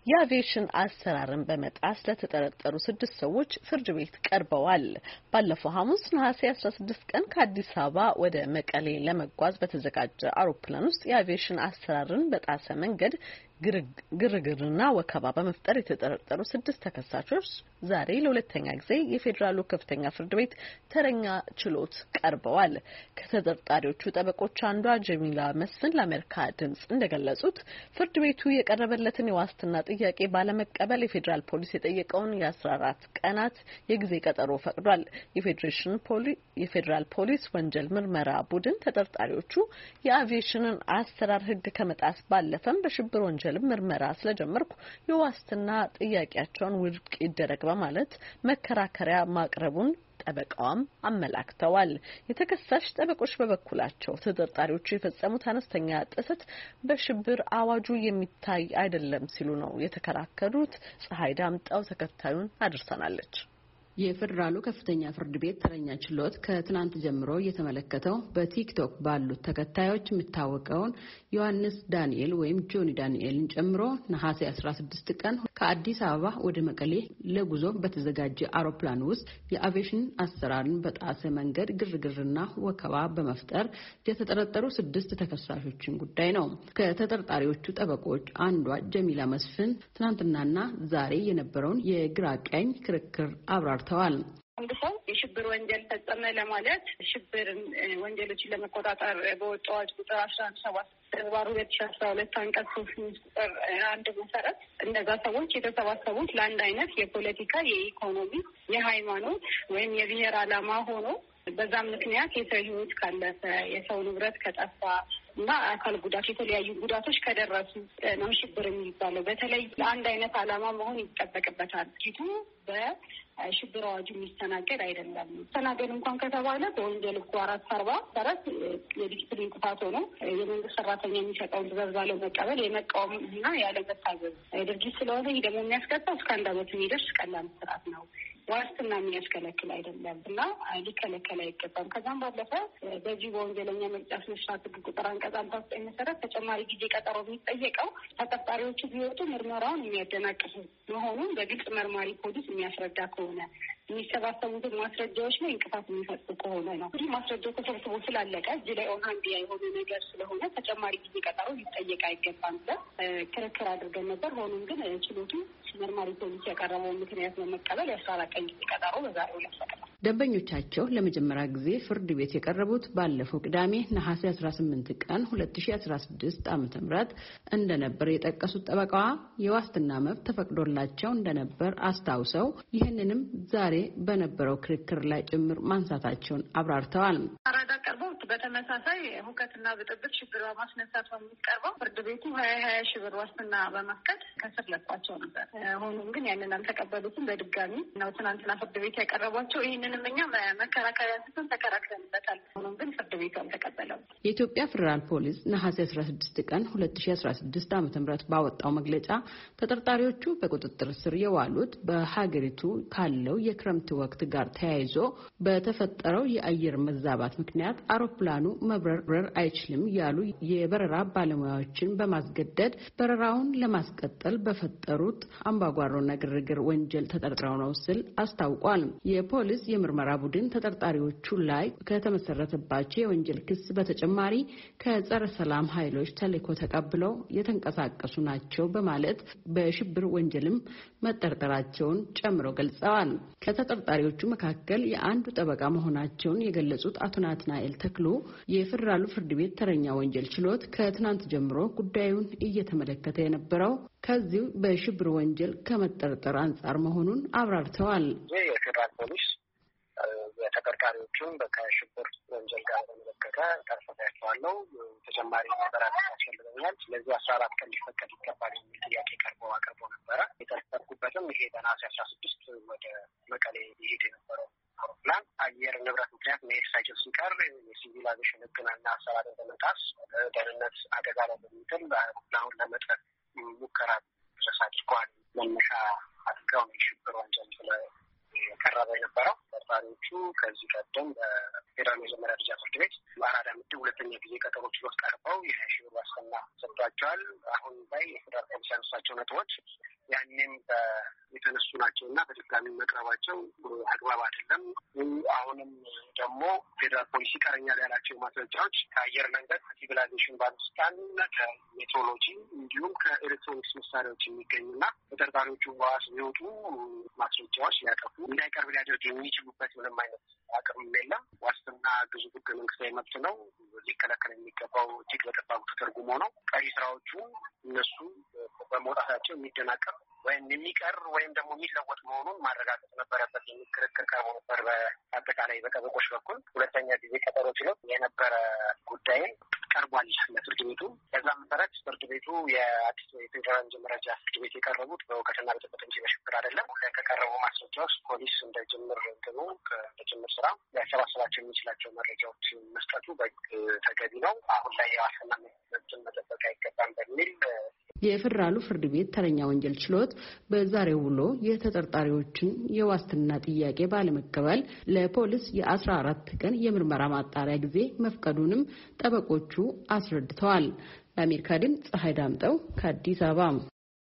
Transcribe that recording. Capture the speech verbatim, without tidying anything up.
የአቪዬሽን አሰራርን በመጣስ ለተጠረጠሩ ስድስት ሰዎች ፍርድ ቤት ቀርበዋል። ባለፈው ሐሙስ ነሐሴ አስራ ስድስት ቀን ከአዲስ አበባ ወደ መቀሌ ለመጓዝ በተዘጋጀ አውሮፕላን ውስጥ የአቪዬሽን አሰራርን በጣሰ መንገድ ግርግርና ወከባ በመፍጠር የተጠረጠሩ ስድስት ተከሳሾች ዛሬ ለሁለተኛ ጊዜ የፌዴራሉ ከፍተኛ ፍርድ ቤት ተረኛ ችሎት ቀርበዋል። ከተጠርጣሪዎቹ ጠበቆች አንዷ ጀሚላ መስፍን ለአሜሪካ ድምጽ እንደገለጹት ፍርድ ቤቱ የቀረበለትን የዋስትና ጥያቄ ባለመቀበል የፌዴራል ፖሊስ የጠየቀውን የአስራ አራት ቀናት የጊዜ ቀጠሮ ፈቅዷል። የፌዴሬሽን ፖሊስ የፌዴራል ፖሊስ ወንጀል ምርመራ ቡድን ተጠርጣሪዎቹ የአቪዬሽንን አሰራር ሕግ ከመጣስ ባለፈም በሽብር ወንጀል ምርመራ ስለጀመርኩ የዋስትና ጥያቄያቸውን ውድቅ ይደረግ በማለት መከራከሪያ ማቅረቡን ጠበቃዋም አመላክተዋል። የተከሳሽ ጠበቆች በበኩላቸው ተጠርጣሪዎቹ የፈጸሙት አነስተኛ ጥሰት በሽብር አዋጁ የሚታይ አይደለም ሲሉ ነው የተከራከሩት። ፀሐይ ዳምጣው ተከታዩን አድርሰናለች። የፌዴራሉ ከፍተኛ ፍርድ ቤት ተረኛ ችሎት ከትናንት ጀምሮ እየተመለከተው በቲክቶክ ባሉት ተከታዮች የሚታወቀውን ዮሐንስ ዳንኤል ወይም ጆኒ ዳንኤልን ጨምሮ ነሐሴ አስራ ስድስት ቀን ከአዲስ አበባ ወደ መቀሌ ለጉዞ በተዘጋጀ አውሮፕላን ውስጥ የአቪዬሽን አሰራርን በጣሰ መንገድ ግርግርና ወከባ በመፍጠር የተጠረጠሩ ስድስት ተከሳሾችን ጉዳይ ነው። ከተጠርጣሪዎቹ ጠበቆች አንዷ ጀሚላ መስፍን ትናንትናና ዛሬ የነበረውን የግራ ቀኝ ክርክር አብራር ተዋል። አንድ ሰው የሽብር ወንጀል ፈጸመ ለማለት ሽብር ወንጀሎችን ለመቆጣጠር በወጣው አዋጅ ቁጥር አስራ አንድ ሰባት ተግባር ሁለት ሺህ አስራ ሁለት አንቀጽ ሶስት ቁጥር አንድ መሰረት እነዛ ሰዎች የተሰባሰቡት ለአንድ አይነት የፖለቲካ፣ የኢኮኖሚ፣ የሃይማኖት ወይም የብሔር ዓላማ ሆኖ በዛም ምክንያት የሰው ሕይወት ካለፈ፣ የሰው ንብረት ከጠፋ እና አካል ጉዳት የተለያዩ ጉዳቶች ከደረሱ ነው ሽብር የሚባለው። በተለይ ለአንድ አይነት ዓላማ መሆን ይጠበቅበታል። ጊቱ በሽብር አዋጁ የሚስተናገድ አይደለም። ተናገድ እንኳን ከተባለ በወንጀል ሕጉ አራት አርባ መሰረት የዲስፕሊን ጥፋት ሆኖ የመንግስት ሰራተኛ የሚሰጠውን ትዕዛዝ ባለመቀበል የመቃወም እና ያለመታዘዝ ድርጊት ስለሆነ ይህ ደግሞ የሚያስቀጣው እስከ አንድ ዓመት የሚደርስ ቀላል እስራት ነው። ዋስትና የሚያስከለክል አይደለም እና ሊከለከል አይገባም። ከዛም ባለፈ በዚህ በወንጀለኛ መቅጫ ስነ ስርዓት ሕግ ቁጥር አንቀጽ አምሳ ዘጠኝ መሰረት ተጨማሪ ጊዜ ቀጠሮ የሚጠየቀው ተጠርጣሪዎቹ ቢወጡ ምርመራውን የሚያደናቅፉ መሆኑን በግልጽ መርማሪ ፖሊስ የሚያስረዳ ከሆነ የሚሰባሰቡትን ማስረጃዎች ላይ እንቅፋት የሚፈጽሙ ከሆነ ነው። እንግዲህ ማስረጃው ተሰብስቦ ስላለቀ እዚህ ላይ ኦንሃንድ የሆነ ነገር ስለሆነ ተጨማሪ ጊዜ ቀጠሮ ሊጠየቅ አይገባም ብለን ክርክር አድርገን ነበር። ሆኖም ግን ችሎቱ መርማሪ ፖሊስ ያቀረበውን ምክንያት በመቀበል የአስራ አራት ቀን ጊዜ ቀጠሮ በዛሬው ዕለት ፈቅዷል። ደንበኞቻቸው ለመጀመሪያ ጊዜ ፍርድ ቤት የቀረቡት ባለፈው ቅዳሜ ነሐሴ አስራ ስምንት ቀን ሁለት ሺህ አስራ ስድስት ዓመተ ምህረት እንደነበር የጠቀሱት ጠበቃዋ የዋስትና መብት ተፈቅዶላቸው እንደነበር አስታውሰው ይህንንም ዛሬ በነበረው ክርክር ላይ ጭምር ማንሳታቸውን አብራርተዋል። አራዳ ቀርበው በተመሳሳይ ሁከትና ብጥብጥ ሽብር በማስነሳት በሚቀርበው ፍርድ ቤቱ ሀያ ሀያ ሺህ ብር ዋስትና በመፍቀድ ከስር ለቋቸው ነበር። ሆኖም ግን ያንን አልተቀበሉትም። በድጋሚ ነው ትናንትና ፍርድ ቤት ያቀረቧቸው። ይህንንም እኛ መከራከሪያ አንስተን ተከራክረንበታል። ሆኖም ግን ፍርድ ቤቱ አልተቀበለም። የኢትዮጵያ ፌዴራል ፖሊስ ነሐሴ አስራ ስድስት ቀን ሁለት ሺህ አስራ ስድስት ዓመተ ምህረት ባወጣው መግለጫ ተጠርጣሪዎቹ በቁጥጥር ስር የዋሉት በሀገሪቱ ካለው የክረምት ወቅት ጋር ተያይዞ በተፈጠረው የአየር መዛባት ምክንያት አውሮፕላኑ መብረር አይችልም ያሉ የበረራ ባለሙያዎችን በማስገደድ በረራውን ለማስቀጠል በፈጠሩት አምባጓሮና ግርግር ወንጀል ተጠርጥረው ነው ሲል አስታውቋል። የፖሊስ የምርመራ ቡድን ተጠርጣሪዎቹ ላይ ከተመሰረተባቸው የወንጀል ክስ በተጨማሪ ከጸረ ሰላም ኃይሎች ተልዕኮ ተቀብለው የተንቀሳቀሱ ናቸው በማለት በሽብር ወንጀልም መጠርጠራቸውን ጨምሮ ገልጸዋል። ከተጠርጣሪዎቹ መካከል የአንዱ ጠበቃ መሆናቸውን የገለጹት አቶ ናትናኤል ተክሎ የፌዴራሉ ፍርድ ቤት ተረኛ ወንጀል ችሎት ከትናንት ጀምሮ ጉዳዩን እየተመለከተ የነበረው ከዚሁ በሽብር ወንጀል ከመጠርጠር አንጻር መሆኑን አብራርተዋል። የፌዴራል ፖሊስ የተጠርጣሪዎቹን ከሽብር ወንጀል ጋር በተመለከተ ጠርጥሬያቸዋለሁ፣ ተጨማሪ መበራት ያስፈልገኛል፣ ስለዚህ አስራ አራት ቀን ሊፈቀድ ይገባል የሚል ጥያቄ ቀርቦ አቅርቦ ነበረ። የጠረጠርኩበትም ይሄ በነሐሴ አስራ ስድስት ወደ መቀሌ ሊሄድ የነበረው አውሮፕላን አየር ንብረት ምክንያት መሄድ ሳይችል ሲቀር የሲቪል አቪዬሽን ሕግና አሰራርን በመጣስ ደህንነት አደጋ ላይ በሚጥል አውሮፕላኑን ለመጥለፍ ሙከራ ድረስ አድርገዋል። መነሻ አድርገው ነው የሽብር ወንጀል የቀረበ የነበረው። ተጠርጣሪዎቹ ከዚህ ቀደም በፌዴራል መጀመሪያ ደረጃ ፍርድ ቤት በአራዳ ምድብ ሁለተኛ ጊዜ ቀጠሮ ችሎት ቀርበው የሀያ ሺህ ብር ዋስትና ሰጥቷቸዋል። አሁን ላይ የፌዴራል ፖሊስ ያነሳቸው ነጥቦች ያንንም የተነሱ ናቸውና በድጋሚ መቅረባቸው አግባብ አይደለም። አሁንም ደግሞ ፌዴራል ፖሊስ ይቀረኛል ያላቸው ማስረጃዎች ከአየር መንገድ፣ ከሲቪል አቪዬሽን ባለስልጣን፣ ከሜትሮሎጂ እንዲሁም ከኤሌክትሮኒክስ መሳሪያዎች የሚገኙና ተጠርጣሪዎቹ ዋስ የሚወጡ ማስረጃዎች ሊያጠፉ እንዳይቀርብ ሊያደርግ የሚችሉበት ምንም አይነት አቅም የለም። ዋስትና ግዙፍ ህገ መንግስታዊ መብት ነው። ሊከለከል የሚገባው እጅግ በጠባቡ ተተርጉሞ ነው። ቀሪ ስራዎቹ እነሱ በመውጣታቸው የሚደናቀፍ ወይም የሚቀር ወይም ደግሞ የሚለወጥ መሆኑን ማረጋገጥ ነበረበት የሚል ክርክር ቀርቦ ነበር። በአጠቃላይ በጠበቆች በኩል ሁለተኛ ጊዜ ቀጠሮ ችሎት የነበረ ጉዳይ ቀርቧል ለፍርድ ቤቱ። በዛ መሰረት ፍርድ ቤቱ የአዲስ የፌዴራል መረጃ ፍርድ ቤት የቀረቡት በእውቀትና በጥበቃ እንጂ በሽብር አይደለም። ከቀረቡ ማስረጃዎች ፖሊስ እንደ ጅምር እንትኑ እንደ ጅምር ስራ ሊያሰባስባቸው የሚችላቸው መረጃዎች መስጠቱ ተገቢ ነው። አሁን ላይ የዋስትና መብትን መጠበቅ አይገባም በሚል የፌዴራሉ ፍርድ ቤት ተረኛ ወንጀል ችሎት በዛሬው ውሎ የተጠርጣሪዎችን የዋስትና ጥያቄ ባለመቀበል ለፖሊስ የአስራ አራት ቀን የምርመራ ማጣሪያ ጊዜ መፍቀዱንም ጠበቆቹ አስረድተዋል። ለአሜሪካ ድምፅ ፀሐይ ዳምጠው ከአዲስ አበባ